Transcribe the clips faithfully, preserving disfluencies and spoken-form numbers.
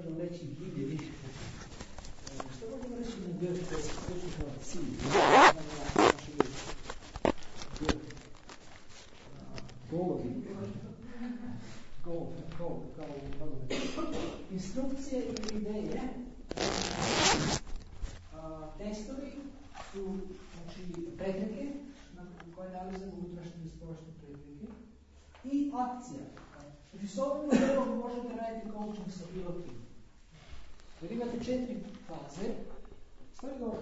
možemo reći biljevi. Što možemo reći na G, što je kao cilj? Golovi. Gol, gol, kao u nogometu. Instrukcije ili ideje. A, testovi su znači, prepreke koje nalazimo unutrašnje i spoločne prepreke i akcija. Znači s ovim modelom možete raditi coaching sa bilo kim. Jer imate četiri faze. Stavi dobro.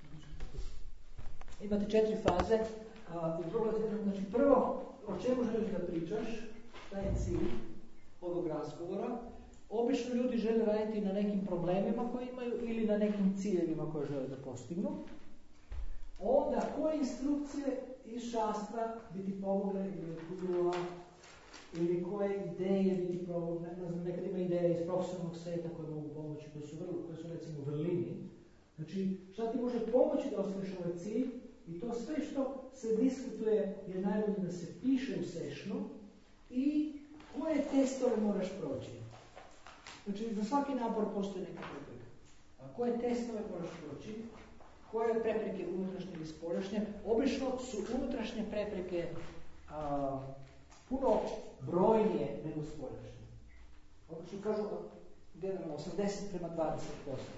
Imate četiri faze. A, znači prvo, o čemu želiš da pričaš, šta je cilj ovog razgovora. Obično ljudi žele raditi na nekim problemima koje imaju ili na nekim ciljevima koje žele da postignu. Onda, koje instrukcije iz šastra bi ti pomogle ili od gurua, ili koje ideje bi ti pomogle, ne znam, nekad ima ideje iz profesionalnog sveta koje mogu pomoći, koje su, vrlo, koje su recimo u vrlini. Znači, šta ti može pomoći da ostvariš ovaj cilj i to sve što se diskutuje je najbolje da se piše u sešnu i koje testove moraš proći. Znači, za svaki napor postoji neka prepreka. A koje testove moraš proći? Koje prepreke unutrašnje ili spoljašnje? Obično su unutrašnje prepreke a, puno brojnije nego spoljašnje. Obično kažu generalno osamdeset prema dvadeset posto.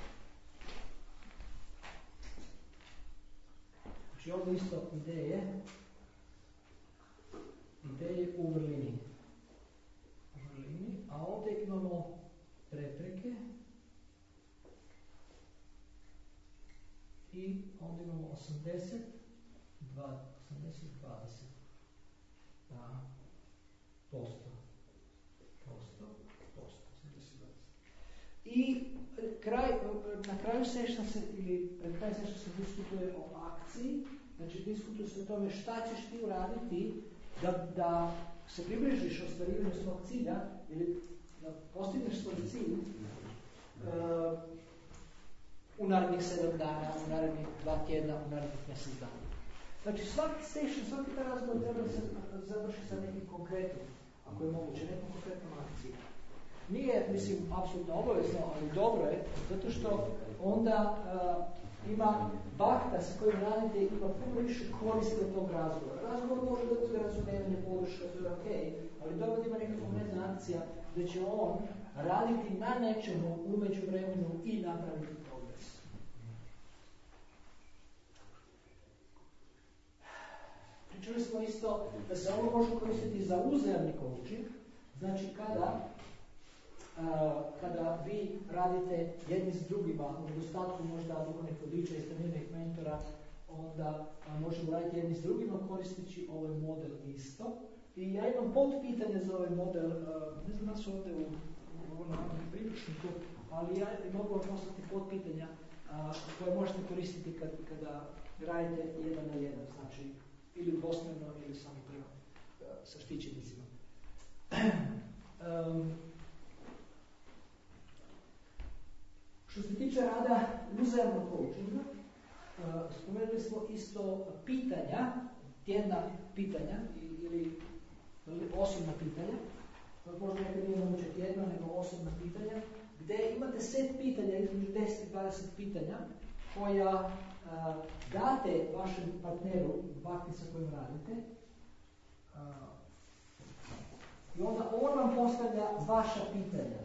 Znači ovdje isto ideje. Ideje u vrlini. U vrlini. A ovdje imamo prepreke. I onda imamo osamdeset, dvadeset da, posto, posto, posto, osamdeset, dvadeset. I kraj, na kraju sešna se, ili pred kraj sešna se diskutuje o akciji, znači diskutuje se o tome šta ćeš ti uraditi da, da se približiš ostvarivanju svog cilja ili da postigneš svoj cilj uh, u narednih sedam dana, u narednih dva tjedna, u narednih mjesec dana. Znači svaki session, svaki taj razgovor treba da se završi sa nekim konkretnim, ako je moguće, nekom konkretnom akcijom. Nije, mislim, apsolutno obavezno, ali dobro je, zato što onda uh, ima bakta sa kojim radite, ima puno više koristi od tog razgovora. Razgovor može da bude razumijevanje, podrška, to je ok, ali dobro da ima neka konkretna akcija gdje će on raditi na nečemu u međuvremenu i napraviti progres. Pričali smo isto da se ovo može koristiti za uzajamni coaching, znači kada Uh, kada vi radite jedni s drugima, u nedostatku možda duhovnih vodiča i stabilnih mentora, onda uh, možemo raditi jedni s drugima koristeći ovaj model isto. I ja imam podpitanje za ovaj model, uh, ne znam da su ovdje u, u ovom priručniku, ali ja mogu vam poslati podpitanja uh, koje možete koristiti kad, kada radite jedan na jedan, znači ili dvosmjerno ili samo prema uh, sa štićenicima. um, Što se tiče rada uzajamnog coachinga, uh, spomenuli smo isto pitanja, tjedna pitanja ili, ili osobna pitanja, možda nekad nije moguće tjedno, nego osobna pitanja, gdje imate set pitanja, između deset i dvadeset pitanja, koja uh, date vašem partneru, bakti sa kojim radite, uh, i onda on vam postavlja vaša pitanja.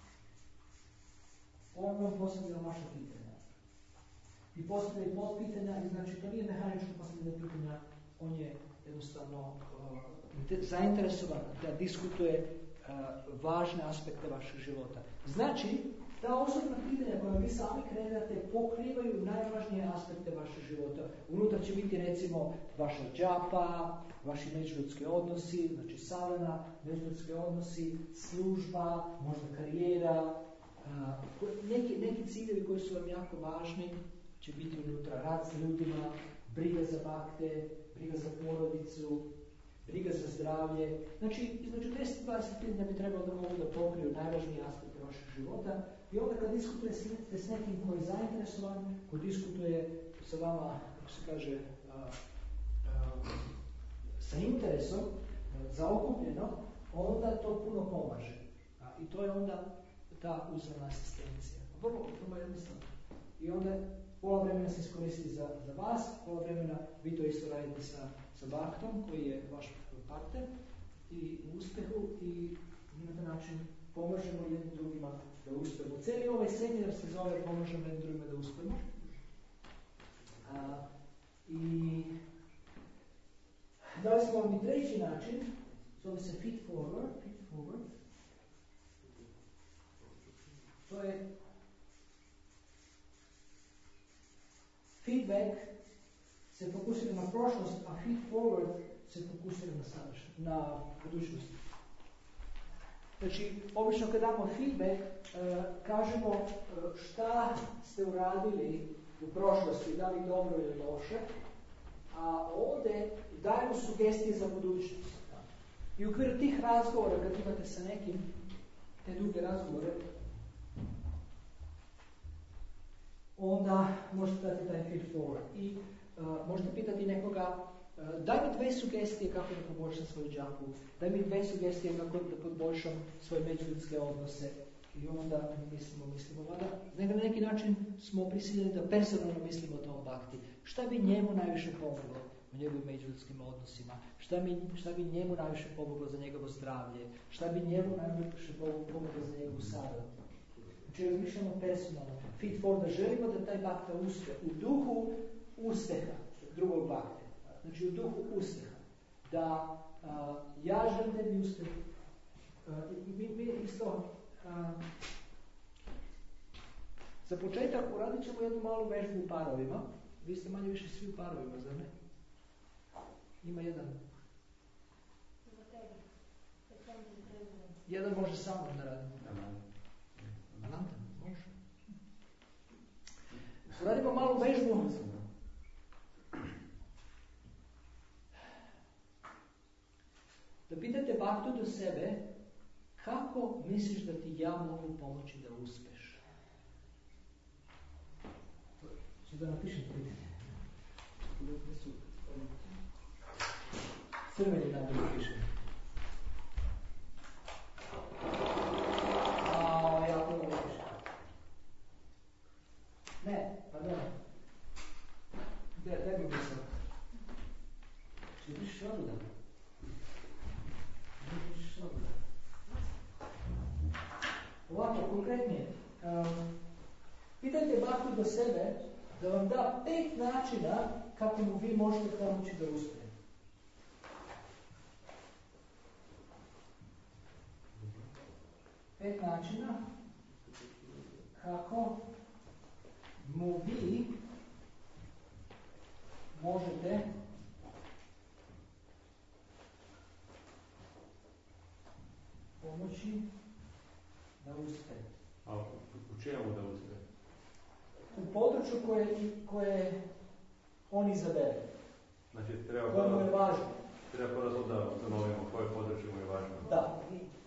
On vam postavlja vaša pitanja. I postavlja i podpitanja, i znači to nije mehaničko postavljanje pitanja, on je jednostavno uh, zainteresovan da diskutuje uh, važne aspekte vašeg života. Znači, ta osobna pitanja koja vi sami kreirate pokrivaju najvažnije aspekte vašeg života. Unutra će biti recimo vaša džapa, vaši međuljudski odnosi, znači savana, međuljudski odnosi, služba, možda karijera, Uh, neki, neki ciljevi koji su vam jako važni će biti unutra. Rad s ljudima, briga za bakte, briga za porodicu, briga za zdravlje. Znači, između deset i dvadeset pitanja bi trebalo da mogu da pokriju najvažnije aspekte vašeg života. I onda kad diskutujete s nekim koji je zainteresovan, koji diskutuje sa vama, kako se kaže, uh, uh, sa interesom, uh, zaokupljeno, onda to puno pomaže. Uh, I to je onda ta uzemna asistencija. Vrlo, vrlo jednostavno. I onda pola vremena se iskoristi za, za vas, pola vremena vi to isto radite sa, sa Bhaktom, koji je vaš partner i u uspjehu, i na taj način pomožemo jednim drugima da uspijemo. Cijeli ovaj seminar se zove pomožemo jednim drugima da uspijemo. A, I dali smo vam i treći način, zove se feed forward, feed forward. To je feedback se fokusira na prošlost, a feed forward se fokusira na sadašnjost, na budućnost. Znači, obično kad damo feedback, uh, kažemo uh, šta ste uradili u prošlosti, da li dobro ili loše, a ovdje dajemo sugestije za budućnost. I u okviru tih razgovora, kad imate sa nekim, te druge razgovore, onda možete dati taj feed forward. I uh, možete pitati nekoga, uh, daj mi dve sugestije kako da poboljšam svoju džapu, daj mi dve sugestije kako da poboljšam svoje međuljudske odnose. I onda mislimo, mislimo, vada, nego na neki način smo prisiljeni da personalno mislimo o tom Bhakti. Šta bi njemu najviše pomoglo u njegovim međuljudskim odnosima? Šta bi, šta bi njemu najviše pomoglo za njegovo zdravlje? Šta bi njemu najviše pomoglo za njegovu sadru? Znači, razmišljamo personalno. Feed forward, da želimo da taj Bhakta uspije u duhu uspjeha drugog Bhakte. Znači, u duhu uspjeha. Da a, ja želim tebi uspjeh. I mi, mi isto... A, za početak uradit ćemo jednu malu vežbu u parovima. Vi ste manje više svi u parovima, zar ne? Ima jedan. Jedan može samo da radi. Ananta, može. Uradimo malu vežbu. Da pitate Bhaktu do sebe, kako misliš da ti ja mogu pomoći da uspeš? Što da napišem pitanje? Crveni nadalje pišem. A, jako dobro pišem. Ne, pardon. Gdje mi misam? Če pišeš oduda? Ne pišeš oduda. Ovako, konkretnije. Um, pitajte Bhaktu do sebe da vam da pet načina kako mu vi možete pomoći da uspije. Pet načina kako mu vi možete pomoći da uspije. A u čemu da uspije? U području koje, koje on izabere. Znači, treba koje mu je važno. Treba prvo da ustanovimo koje područje mu je važno. Da.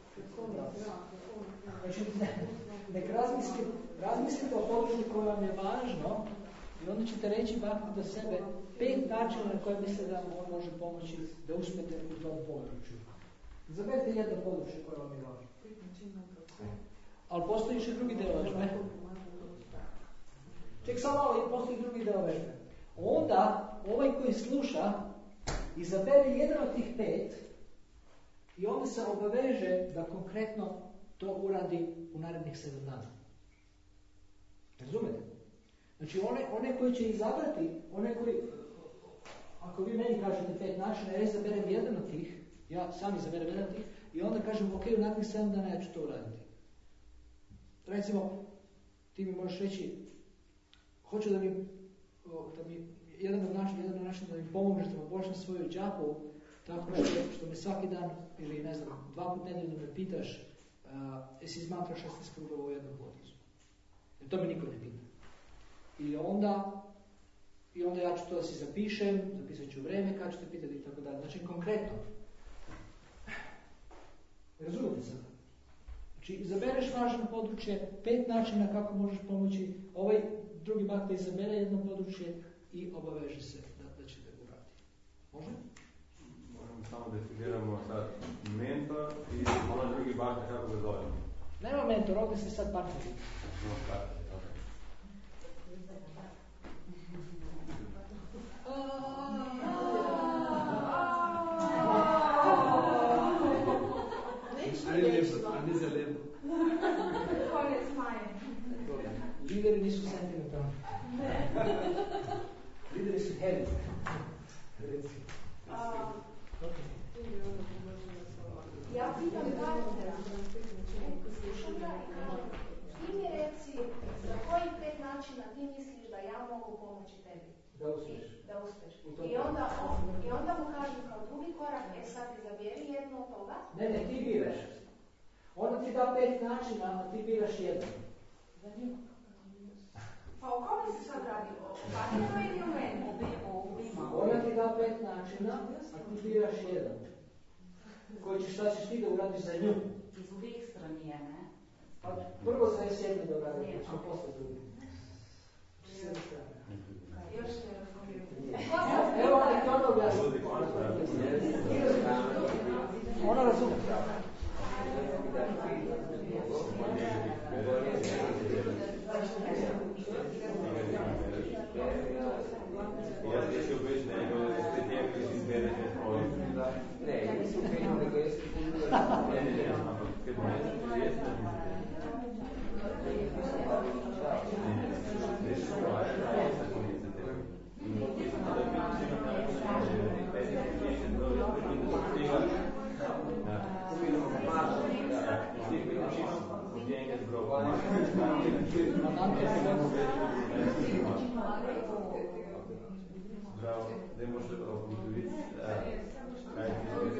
Znači, nek razmislite, razmislite o području koje vam je važno i onda ćete reći Bhakti do sebe pet načina na koje mislite da on može pomoći da uspijete u tom području. Izaberite jedno područje koje vam je važno. Ali postoji još i drugi deo vežbe. Ček samo malo, postoji drugi deo vežbe. Onda, ovaj koji sluša, izabere jedan od tih pet i onda se obaveže da konkretno to uradi u narednih sedam dana. Razumete? Znači, one, one koji će izabrati, one koji, ako vi meni kažete pet načina, ja izaberem jedan od tih, ja sam izaberem jedan od tih, i onda kažem, ok, u narednih sedam dana ja ću to uraditi. Recimo, ti mi možeš reći, hoću da mi, da mi jedan od načina, jedan od načina da mi pomogneš da poboljšam svoju džapu, tako što, što me svaki dan, ili ne znam, dva put nedeljno me pitaš, uh, jesi izmatrao šesnaest krugova u jednom potezu. Jer to me niko ne pita. I onda, i onda ja ću to da si zapišem, zapisat ću vreme kad ću te pitati i tako dalje. Znači, konkretno. Razumite se? Znači, izabereš važno područje, pet načina kako možeš pomoći, ovaj drugi Bhakta izabere jedno područje i obaveže se da, da će te uraditi. Može? Možemo samo definiramo sad mentor i onaj drugi Bhakta kako ga zovemo. Nema mentor, ovdje se sad partneri. No, partneri, ok. Lideri nisu sentimentalni. Lideri su heavy. Ja pitam partnera, slušam ga i kažem, ti mi reci za koji pet načina ti misliš da ja mogu pomoći tebi. Da uspješ. I, da uspješ. I onda, on, I onda mu kažem kao drugi korak, e sad izaberi jedno od toga. Ne, ne, ti biraš. Ona ti da pet načina, a ti biraš jedan. Za njih. Pa o kome se sad radi? O partneru ili o meni? Ona ti da pet načina, a ti biraš jedan. Koji ćeš, šta ćeš ti da uradiš za nju? Iz obeh strani je, ne? Prvo sve sedme da uradiš, pa ćemo posle drugi. Još ne razumijem. Evo, nek ona objasni. Ona razume. Jaz rečem več na eno, da ste tega, ki si izberete svoj. Ne, niso peno, nego jaz ti Ne, ne, ne, ampak kad ne, jaz ne ne, se pravi, da je tako ne za tebe. Mislim, da bi si na taj način, da je peti način, da je tega, da, spiramo maso, da, ti bi načino, od njega zbrovo. Bravo, da može ugotoviti, kaj ti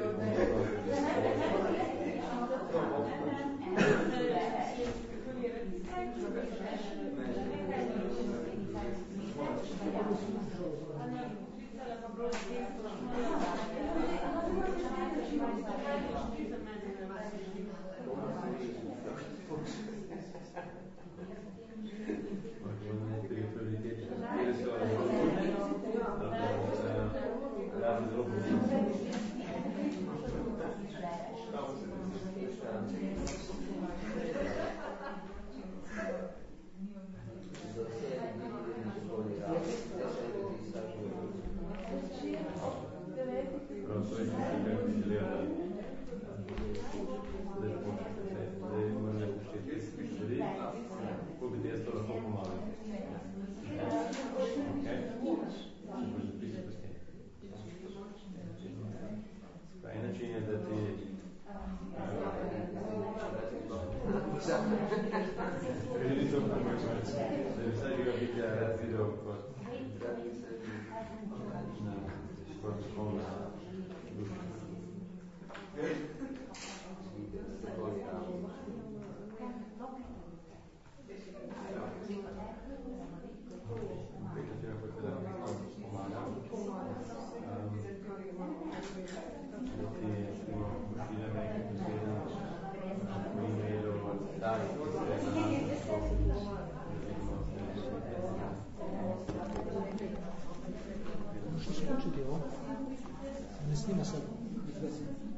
Što se učiti ovo? Ne snima sad.